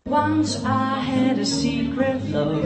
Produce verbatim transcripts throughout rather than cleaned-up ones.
Once I had a secret love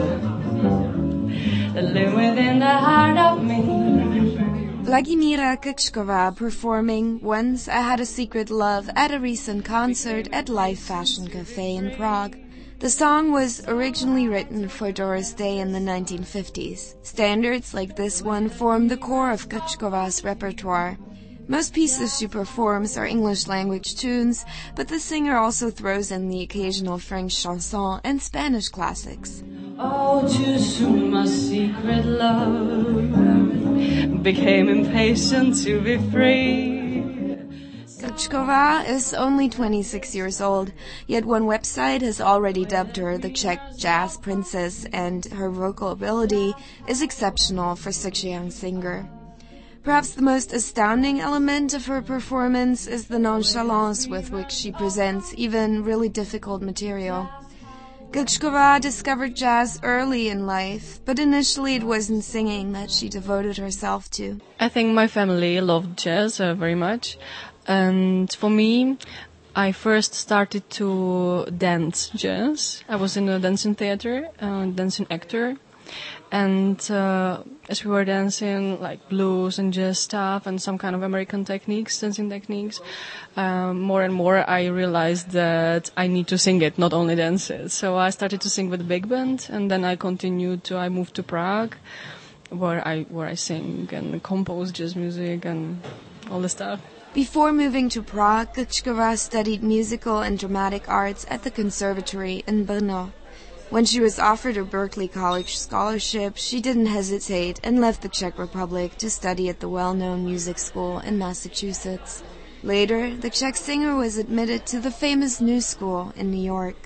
that lived within the heart of me. Vladimíra Krčková performing Once I Had a Secret Love at a recent concert at Live Fashion Cafe in Prague. The song was originally written for Doris Day in the nineteen fifties. Standards like this one form the core of Krčková's repertoire. Most pieces she performs are English-language tunes, but the singer also throws in the occasional French chanson and Spanish classics. Oh, too soon my secret love became impatient to be free. Krčková is only twenty-six years old, yet one website has already dubbed her the Czech jazz princess, and her vocal ability is exceptional for such a young singer. Perhaps the most astounding element of her performance is the nonchalance with which she presents even really difficult material. Krčková discovered jazz early in life, but initially it wasn't singing that she devoted herself to. I think my family loved jazz uh, very much, and for me, I first started to dance jazz. I was in a dancing theater, uh, dancing actor. And uh, as we were dancing like blues and jazz stuff and some kind of American techniques, dancing techniques, um, more and more I realized that I need to sing it, not only dance it. So I started to sing with the big band, and then I continued to, I moved to Prague, where I where I sing and compose jazz music and all the stuff. Before moving to Prague, Krčková studied musical and dramatic arts at the conservatory in Brno. When she was offered a Berklee College scholarship, she didn't hesitate and left the Czech Republic to study at the well-known music school in Massachusetts. Later, the Czech singer was admitted to the famous New School in New York.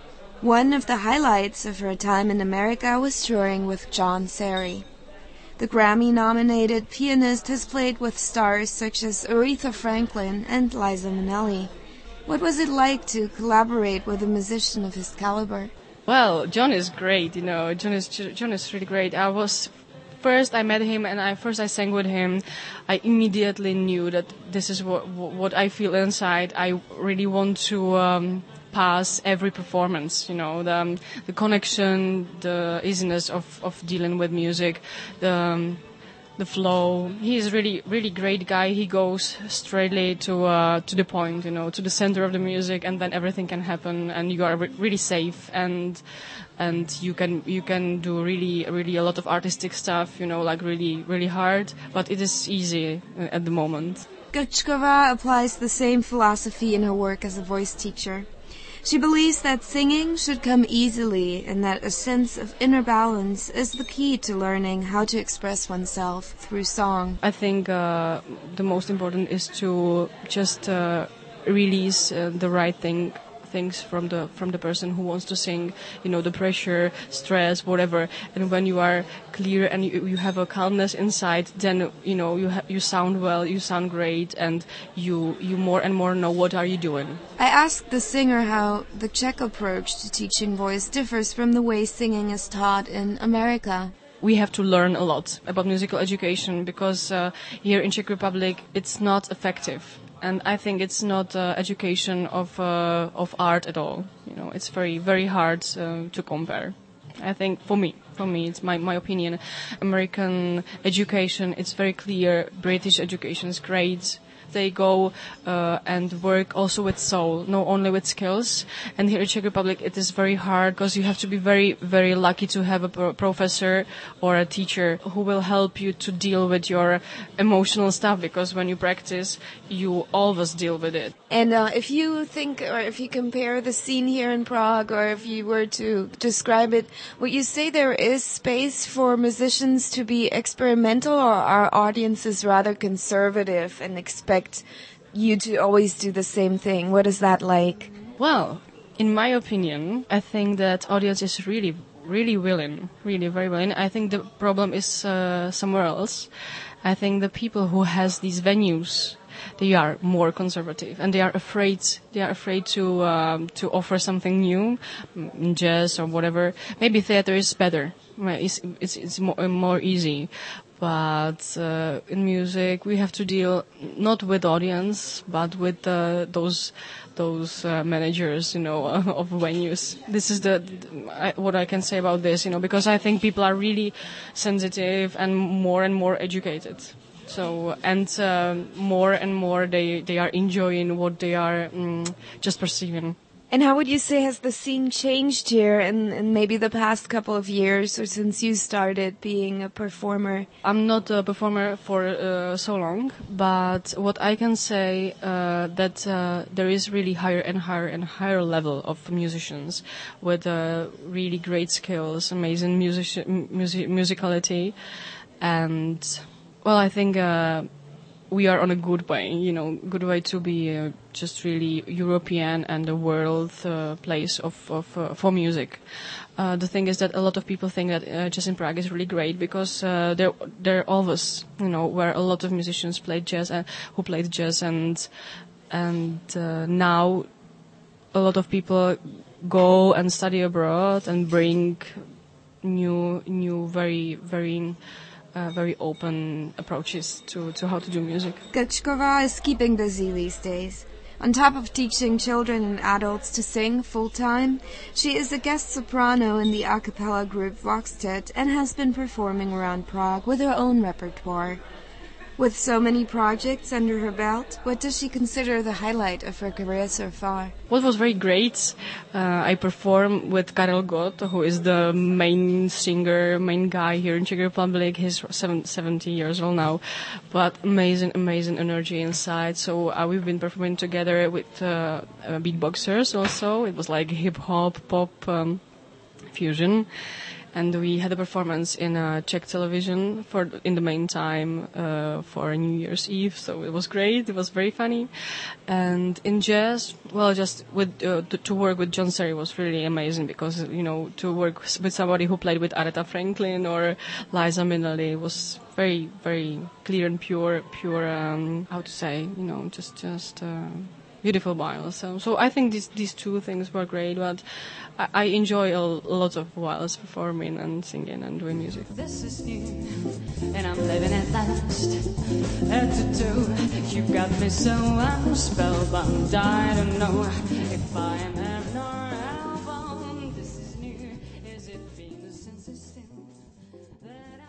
One of the highlights of her time in America was touring with John Serry. The Grammy-nominated pianist has played with stars such as Aretha Franklin and Liza Minnelli. What was it like to collaborate with a musician of his caliber? Well, John is great, you know. John is John is really great. I was first I met him and I first I sang with him. I immediately knew that this is what what I feel inside. I really want to um, pass every performance, you know, the um, the connection, the easiness of of dealing with music, the um, the flow. He is really, really great guy. He goes straightly to uh, to the point, you know, to the center of the music, and then everything can happen, and you are re- really safe, and and you can you can do really, really a lot of artistic stuff, you know, like really, really hard, but it is easy at the moment. Krčková applies the same philosophy in her work as a voice teacher. She believes that singing should come easily and that a sense of inner balance is the key to learning how to express oneself through song. I think uh, the most important is to just uh, release uh, the right thing. things from the from the person who wants to sing, you know, the pressure, stress, whatever. And when you are clear and you, you have a calmness inside, then you know you ha- you sound well, you sound great, and you you more and more know what are you doing. I asked the singer how the Czech approach to teaching voice differs from the way singing is taught in America. We have to learn a lot about musical education because uh, here in Czech Republic it's not effective. And I think it's not uh, education of uh, of art at all. You know, it's very, very hard uh, to compare. I think for me, for me, it's my, my opinion. American education, it's very clear. British education is great. They go uh, and work also with soul, not only with skills. And here in Czech Republic, it is very hard because you have to be very, very lucky to have a pro- professor or a teacher who will help you to deal with your emotional stuff. Because when you practice, you always deal with it. And uh, if you think, or if you compare the scene here in Prague, or if you were to describe it, would you say there is space for musicians to be experimental, or are audiences rather conservative and expect you to always do the same thing? What is that like? Well, in my opinion, I think that audience is really, really willing, really very willing. I think the problem is uh, somewhere else. I think the people who has these venues, they are more conservative and they are afraid. They are afraid to um, to offer something new, in jazz or whatever. Maybe theater is better. It's it's, it's more, more easy. But uh, in music, we have to deal not with audience, but with uh, those those uh, managers, you know, of venues. This is the, I, what I can say about this, you know, because I think people are really sensitive and more and more educated. So and uh, more and more they they are enjoying what they are um, just perceiving. And how would you say has the scene changed here in, in maybe the past couple of years or since you started being a performer? I'm not a performer for uh, so long, but what I can say uh, that uh, there is really higher and higher and higher level of musicians with uh, really great skills, amazing music, music musicality, and well, I think uh, we are on a good way, you know, good way to be uh, just really European and a world uh, place of, of uh, for music. Uh, the thing is that a lot of people think that uh, Jazz in Prague is really great because uh, there there always, you know, were a lot of musicians played jazz and who played jazz, and and uh, now a lot of people go and study abroad and bring new new very very. Uh, very open approaches to, to how to do music. Gachkova is keeping busy these days. On top of teaching children and adults to sing full-time, she is a guest soprano in the a cappella group Voxtet and has been performing around Prague with her own repertoire. With so many projects under her belt, what does she consider the highlight of her career so far? What was very great, uh, I performed with Karel Gott, who is the main singer, main guy here in Czech Republic. He's seven, seventy years old now, but amazing, amazing energy inside. So uh, we've been performing together with uh, uh, beatboxers also. It was like hip-hop, pop, um, fusion. And we had a performance in uh, Czech television for in the main time uh, for New Year's Eve, so it was great. It was very funny. And in jazz, well, just with uh, to, to work with John Serry was really amazing because, you know, to work with somebody who played with Aretha Franklin or Liza Minnelli was very, very clear and pure, pure. Um, how to say, you know, just just. Uh, Beautiful violins. So, so I think these these two things were great, but I, I enjoy a, a lot of whilst performing and singing and doing music. This is new, and I'm living at last. Head to toe, you got me so I'm spellbound. I don't know if I am having or album. This is new, is it been since it's still that I